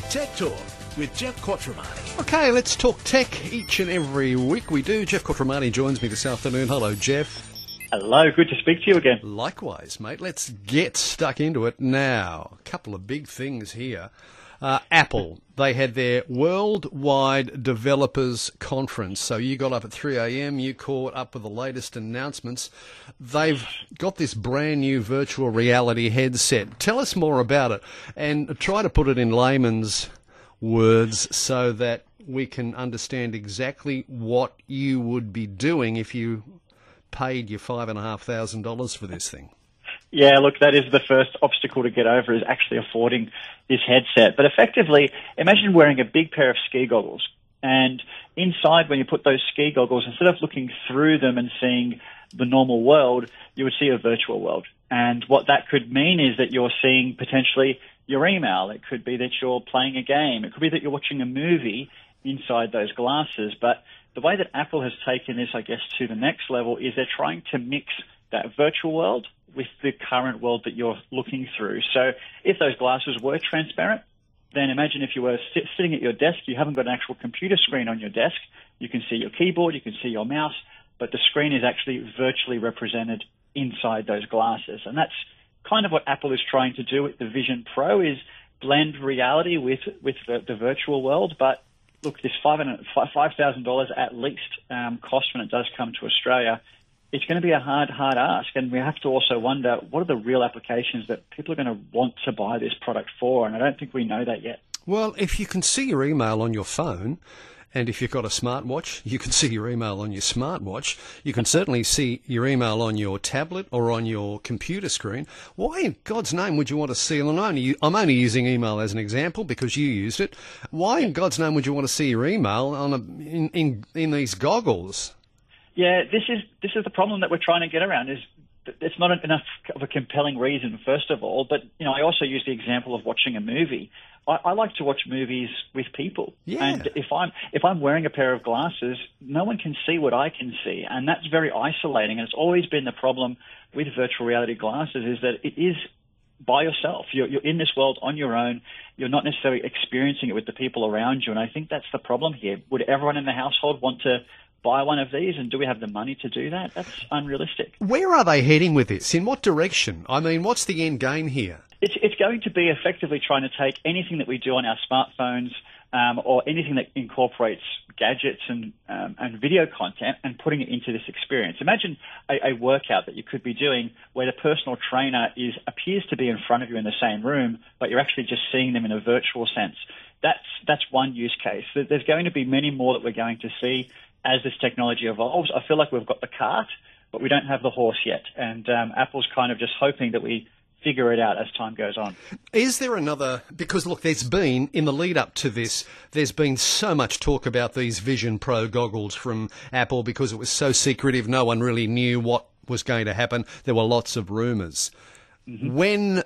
Tech Talk with Jeff Quattromani. Okay, let's talk tech each and every week. We do. Jeff Quattromani joins me this afternoon. Hello, Jeff. Hello, good to speak to you again. Likewise, mate. Let's get stuck into it now. A couple of big things here. Apple, they had their Worldwide Developers Conference. So you got up at 3 a.m, you caught up with the latest announcements. They've got this brand new virtual reality headset. Tell us more about it and try to put it in layman's words so that we can understand exactly what you would be doing if you paid your $5,500 for this thing. Yeah, look, that is the first obstacle to get over, is actually affording this headset. But effectively, imagine wearing a big pair of ski goggles. And inside, when you put those ski goggles, instead of looking through them and seeing the normal world, you would see a virtual world. And what that could mean is that you're seeing potentially your email. It could be that you're playing a game. It could be that you're watching a movie inside those glasses. But the way that Apple has taken this, I guess, to the next level is they're trying to mix that virtual world with the current world that you're looking through. So if those glasses were transparent, then imagine if you were sitting at your desk, you haven't got an actual computer screen on your desk. You can see your keyboard, you can see your mouse, but the screen is actually virtually represented inside those glasses. And that's kind of what Apple is trying to do with the Vision Pro, is blend reality with the virtual world. But look, this $5,000 at least cost when it does come to Australia. It's going to be a hard ask, and we have to also wonder, what are the real applications that people are going to want to buy this product for? And I don't think we know that yet. Well, if you can see your email on your phone, and if you've got a smartwatch, you can see your email on your smartwatch. You can certainly see your email on your tablet or on your computer screen. Why in God's name would you want to see? And I'm only using email as an example because you used it. Why in God's name would you want to see your email in these goggles? Yeah, this is the problem that we're trying to get around. Is it's not enough of a compelling reason, first of all. But I also use the example of watching a movie. I like to watch movies with people, and if I'm wearing a pair of glasses, no one can see what I can see, and that's very isolating. And it's always been the problem with virtual reality glasses, is that it is by yourself. You're in this world on your own. You're not necessarily experiencing it with the people around you, and I think that's the problem here. Would everyone in the household want to buy one of these, and do we have the money to do that? That's unrealistic. Where are they heading with this? In what direction? I mean, what's the end game here? It's going to be effectively trying to take anything that we do on our smartphones or anything that incorporates gadgets and video content and putting it into this experience. Imagine a workout that you could be doing where the personal trainer appears to be in front of you in the same room, but you're actually just seeing them in a virtual sense. That's one use case. There's going to be many more that we're going to see as this technology evolves. I feel like we've got the cart, but we don't have the horse yet. And Apple's kind of just hoping that we figure it out as time goes on. Is there another, because look, there's been, in the lead up to this, there's been so much talk about these Vision Pro goggles from Apple because it was so secretive, no one really knew what was going to happen. There were lots of rumours. Mm-hmm. When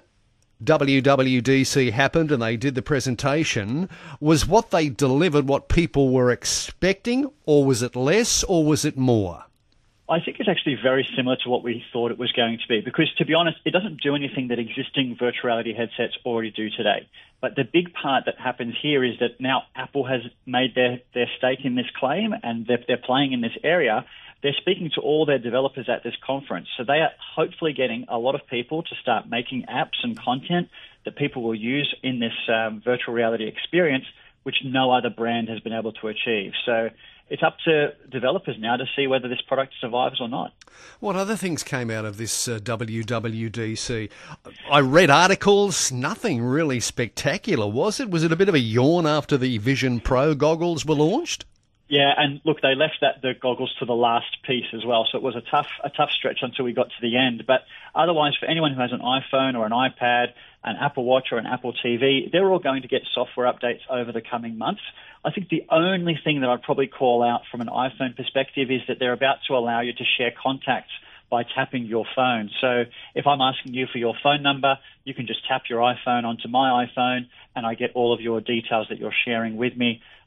WWDC happened and they did the presentation, was what they delivered what people were expecting, or was it less, or was it more? I think it's actually very similar to what we thought it was going to be, because, to be honest, it doesn't do anything that existing virtual reality headsets already do today. But the big part that happens here is that now Apple has made their stake in this claim, and they're playing in this area. They're speaking to all their developers at this conference. So they are hopefully getting a lot of people to start making apps and content that people will use in this virtual reality experience, which no other brand has been able to achieve. So it's up to developers now to see whether this product survives or not. What other things came out of this WWDC? I read articles, nothing really spectacular, was it? Was it a bit of a yawn after the Vision Pro goggles were launched? Yeah, and look, they left the goggles to the last piece as well, so it was a tough stretch until we got to the end. But otherwise, for anyone who has an iPhone or an iPad, an Apple Watch or an Apple TV, they're all going to get software updates over the coming months. I think the only thing that I'd probably call out from an iPhone perspective is that they're about to allow you to share contacts by tapping your phone. So if I'm asking you for your phone number, you can just tap your iPhone onto my iPhone and I get all of your details that you're sharing with me.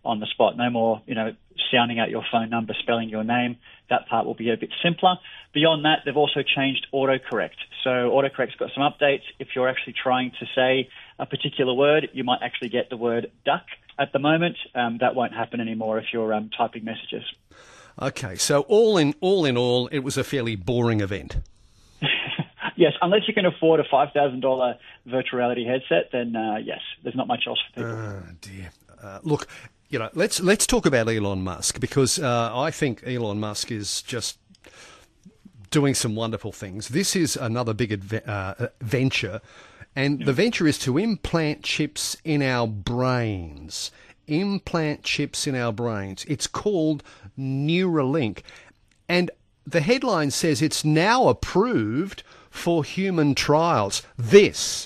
on the spot. No more, sounding out your phone number, spelling your name. That part will be a bit simpler. Beyond that, they've also changed autocorrect. So autocorrect's got some updates. If you're actually trying to say a particular word, you might actually get the word duck at the moment. That won't happen anymore if you're typing messages. Okay, so all in all, it was a fairly boring event. Yes, unless you can afford a $5,000 virtual reality headset, then yes, there's not much else for people. Oh dear. Look, let's talk about Elon Musk, because I think Elon Musk is just doing some wonderful things. This is another big venture, and the venture is to implant chips in our brains. Implant chips in our brains. It's called Neuralink, and the headline says it's now approved for human trials. This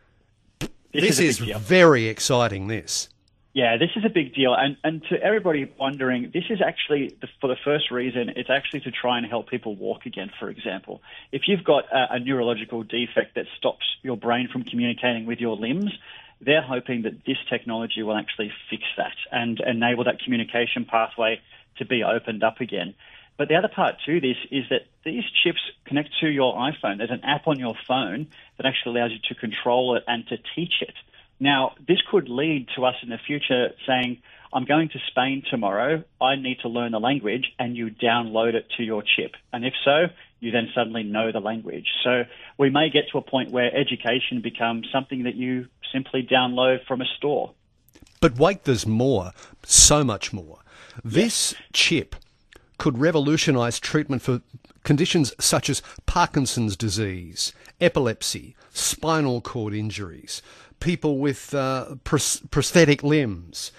is very exciting, this. Yeah, this is a big deal. And to everybody wondering, this is actually, for the first reason, it's actually to try and help people walk again, for example. If you've got a neurological defect that stops your brain from communicating with your limbs, they're hoping that this technology will actually fix that and enable that communication pathway to be opened up again. But the other part to this is that these chips connect to your iPhone. There's an app on your phone that actually allows you to control it and to teach it. Now, this could lead to us in the future saying, I'm going to Spain tomorrow, I need to learn the language, and you download it to your chip. And if so, you then suddenly know the language. So we may get to a point where education becomes something that you simply download from a store. But wait, there's more, so much more. This chip could revolutionise treatment for conditions such as Parkinson's disease, epilepsy, spinal cord injuries, people with prosthetic limbs.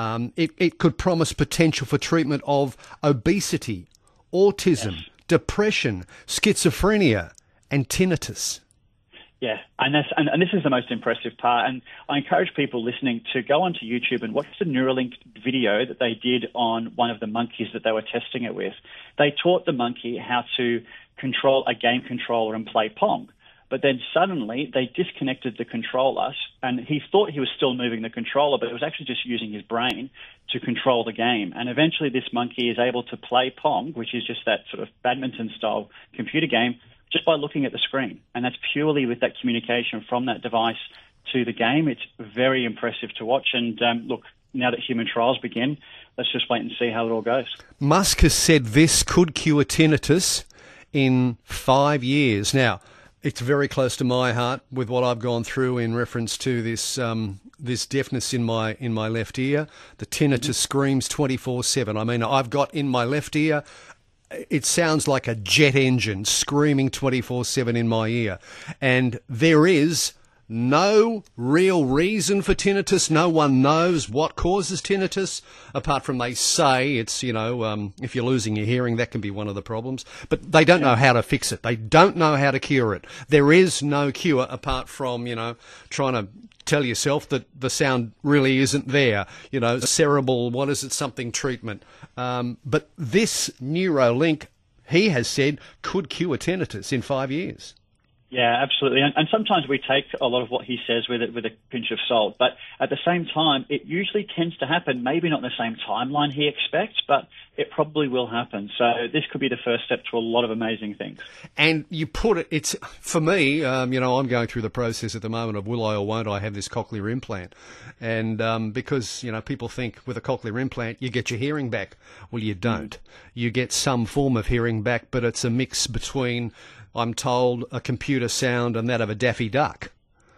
It could promise potential for treatment of obesity, autism, depression, schizophrenia, and tinnitus. Yeah, and this is the most impressive part. And I encourage people listening to go onto YouTube and watch the Neuralink video that they did on one of the monkeys that they were testing it with. They taught the monkey how to control a game controller and play Pong. But then suddenly they disconnected the controller, and he thought he was still moving the controller, but it was actually just using his brain to control the game. And eventually this monkey is able to play Pong, which is just that sort of badminton-style computer game, just by looking at the screen. And that's purely with that communication from that device to the game. It's very impressive to watch. And look, now that human trials begin, let's just wait and see how it all goes. Musk has said this could cure tinnitus in 5 years. Now, it's very close to my heart with what I've gone through in reference to this this deafness in my left ear. The tinnitus screams 24/7. I mean, I've got in my left ear, it sounds like a jet engine screaming 24/7 in my ear. And there is no real reason for tinnitus. No one knows what causes tinnitus, apart from they say it's, if you're losing your hearing, that can be one of the problems. But they don't know how to fix it. They don't know how to cure it. There is no cure apart from, trying to tell yourself that the sound really isn't there. Cerebral, something treatment. But this Neuralink, he has said, could cure tinnitus in 5 years. Yeah, absolutely. And sometimes we take a lot of what he says with a pinch of salt. But at the same time, it usually tends to happen, maybe not in the same timeline he expects, but it probably will happen. So this could be the first step to a lot of amazing things. And you put it, it's, for me, I'm going through the process at the moment of will I or won't I have this cochlear implant? And because, people think with a cochlear implant, you get your hearing back. Well, you don't. You get some form of hearing back, but it's a mix between, I'm told, a computer sound and that of a Daffy Duck.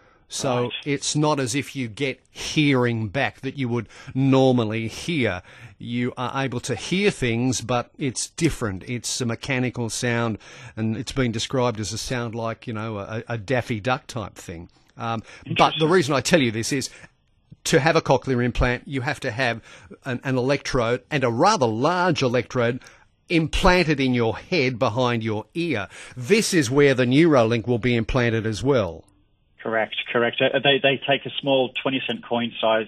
So right. It's not as if you get hearing back that you would normally hear. You are able to hear things, but it's different. It's a mechanical sound, and it's been described as a sound like, a Daffy Duck type thing. But the reason I tell you this is, to have a cochlear implant, you have to have an electrode, and a rather large electrode, implanted in your head behind your ear. This is where the Neuralink will be implanted as well. Correct. They take a small 20-cent coin size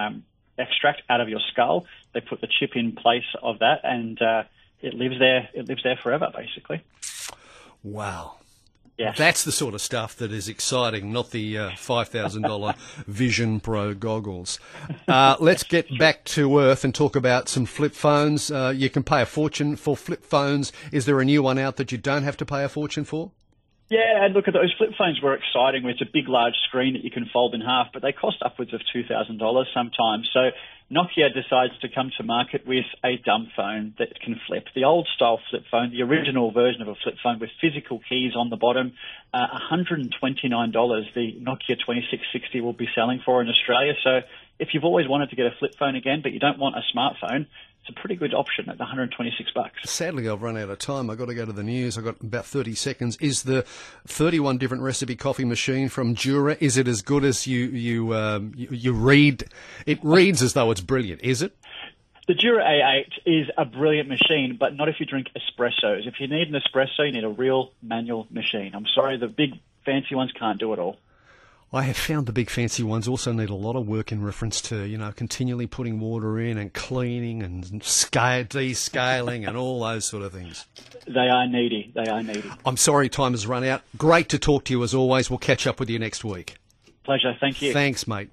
extract out of your skull. They put the chip in place of that, and it lives there. It lives there forever, basically. Wow. Yes. That's the sort of stuff that is exciting, not the $5,000 Vision Pro goggles. Let's get back to earth and talk about some flip phones. You can pay a fortune for flip phones. Is there a new one out that you don't have to pay a fortune for? Yeah, and look, at those flip phones were exciting. It's a big, large screen that you can fold in half, but they cost upwards of $2,000 sometimes. So Nokia decides to come to market with a dumb phone that can flip. The old-style flip phone, the original version of a flip phone with physical keys on the bottom, $129 the Nokia 2660 will be selling for in Australia. So if you've always wanted to get a flip phone again, but you don't want a smartphone, it's a pretty good option at the $126. Sadly, I've run out of time. I've got to go to the news. I've got about 30 seconds. Is the 31 different recipe coffee machine from Jura, is it as good as you read? It reads as though it's brilliant, is it? The Jura A8 is a brilliant machine, but not if you drink espressos. If you need an espresso, you need a real manual machine. I'm sorry, the big fancy ones can't do it all. I have found the big fancy ones also need a lot of work in reference to, continually putting water in and cleaning and descaling and all those sort of things. They are needy. I'm sorry time has run out. Great to talk to you as always. We'll catch up with you next week. Pleasure. Thank you. Thanks, mate.